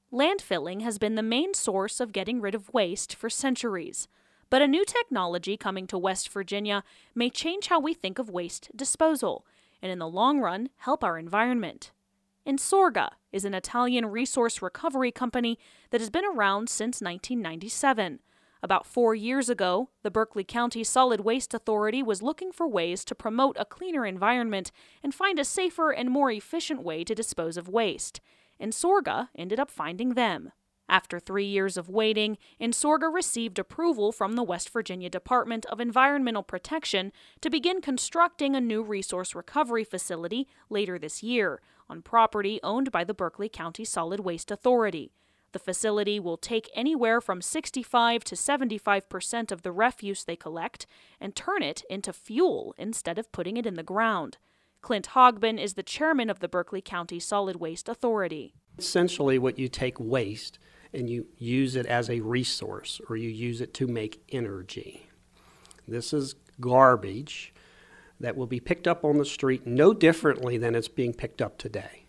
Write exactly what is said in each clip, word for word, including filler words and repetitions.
Landfilling has been the main source of getting rid of waste for centuries. But a new technology coming to West Virginia may change how we think of waste disposal, and in the long run, help our environment. Ensorga is an Italian resource recovery company that has been around since nineteen ninety-seven. About four years ago, the Berkeley County Solid Waste Authority was looking for ways to promote a cleaner environment and find a safer and more efficient way to dispose of waste. Ensorga ended up finding them. After three years of waiting, Ensorga received approval from the West Virginia Department of Environmental Protection to begin constructing a new resource recovery facility later this year on property owned by the Berkeley County Solid Waste Authority. The facility will take anywhere from sixty-five to seventy-five percent of the refuse they collect and turn it into fuel instead of putting it in the ground. Clint Hogbin is the chairman of the Berkeley County Solid Waste Authority. Essentially, what you take waste and you use it as a resource, or you use it to make energy. This is garbage that will be picked up on the street no differently than it's being picked up today.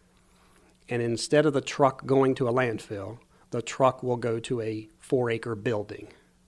And instead of the truck going to a landfill, the truck will go to a four-acre building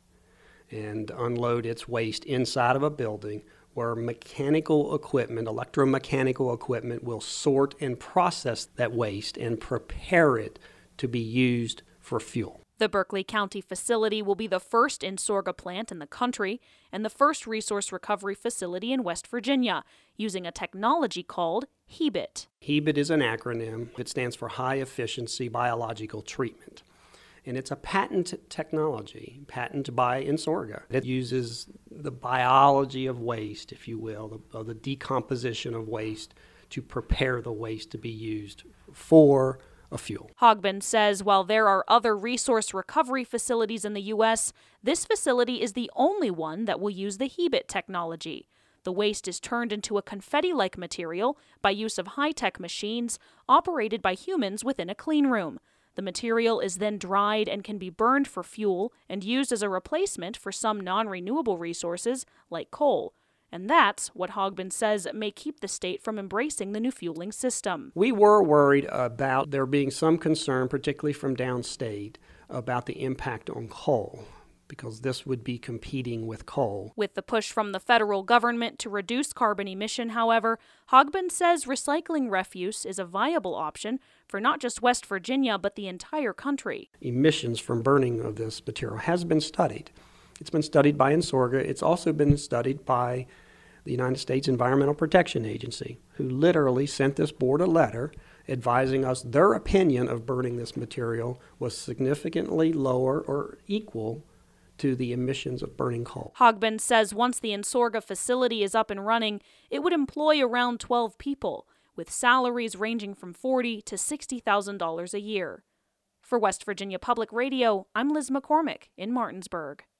and unload its waste inside of a building where mechanical equipment, electromechanical equipment, will sort and process that waste and prepare it to be used for fuel. The Berkeley County facility will be the first Ensorga plant in the country and the first resource recovery facility in West Virginia, using a technology called HEBIT. HEBIT is an acronym. It stands for High Efficiency Biological Treatment. And it's a patent technology, patent by Ensorga. It uses the biology of waste, if you will, the, of the decomposition of waste to prepare the waste to be used for a fuel. Hogbin says while there are other resource recovery facilities in the U S, this facility is the only one that will use the HEBIT technology. The waste is turned into a confetti-like material by use of high-tech machines operated by humans within a clean room. The material is then dried and can be burned for fuel and used as a replacement for some non-renewable resources like coal. And that's what Hogbin says may keep the state from embracing the new fueling system. We were worried about there being some concern, particularly from downstate, about the impact on coal, because this would be competing with coal. With the push from the federal government to reduce carbon emission, however, Hogbin says recycling refuse is a viable option for not just West Virginia, but the entire country. Emissions from burning of this material has been studied. It's been studied by Ensorga. It's also been studied by the United States Environmental Protection Agency, who literally sent this board a letter advising us their opinion of burning this material was significantly lower or equal to the emissions of burning coal. Hogbin says once the Ensorga facility is up and running, it would employ around twelve people, with salaries ranging from forty thousand dollars to sixty thousand dollars a year. For West Virginia Public Radio, I'm Liz McCormick in Martinsburg.